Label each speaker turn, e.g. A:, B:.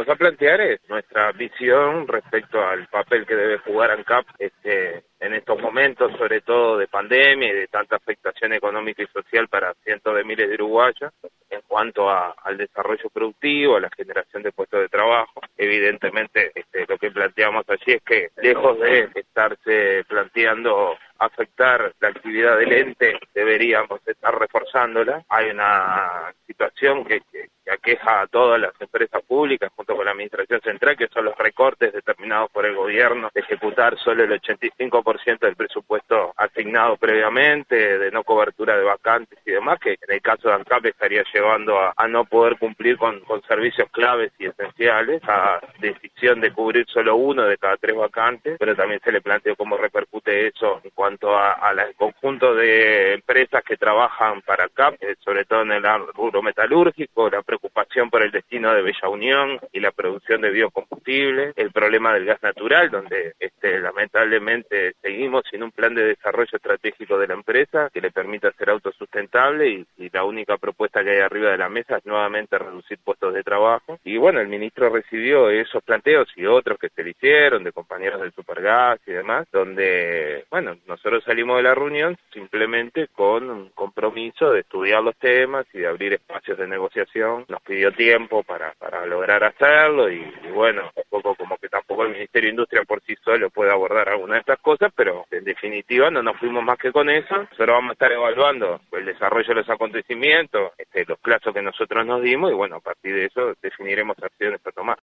A: salimos a plantear es nuestra visión respecto al papel que debe jugar ANCAP en estos momentos, sobre todo de pandemia y de tanta afectación económica y social para cientos de miles de uruguayos, en cuanto al desarrollo productivo, a la generación de puestos de trabajo. Evidentemente, lo que planteamos allí es que, lejos de estarse planteando afectar la actividad del ente, deberíamos estar reforzándola. Hay una situación que aqueja a todas las empresas públicas junto con la administración central, que son los recortes determinados por el gobierno de ejecutar solo el 85% del presupuesto asignado previamente, de no cobertura de vacantes y demás, que en el caso de ANCAP estaría llevando a no poder cumplir con servicios claves y esenciales, a decisión de cubrir solo uno de cada 3 vacantes, pero también se le planteó cómo repercute eso en cuanto al conjunto de empresas que trabajan para ANCAP, sobre todo en el rubro metalúrgico, la preocupación por el destino de Bella Unión y la producción de biocombustibles, el problema del gas natural, donde lamentablemente seguimos sin un plan de desarrollo estratégico de la empresa que le permita ser autosustentable y la única propuesta que hay arriba de la mesa es nuevamente reducir puestos de trabajo. Y bueno, el ministro recibió esos planteos y otros que se le hicieron de compañeros del Supergas y demás, donde, bueno, nosotros salimos de la reunión simplemente con un compromiso de estudiar los temas y de abrir espacios de negociación. Nos pidió tiempo para lograr hacerlo y bueno, un poco como que tampoco el Ministerio de Industria por sí solo puede abordar alguna de estas cosas, pero en definitiva no nos fuimos más que con eso. Nosotros vamos a estar evaluando el desarrollo de los acontecimientos, los plazos que nosotros nos dimos y bueno, a partir de eso definiremos acciones a tomar.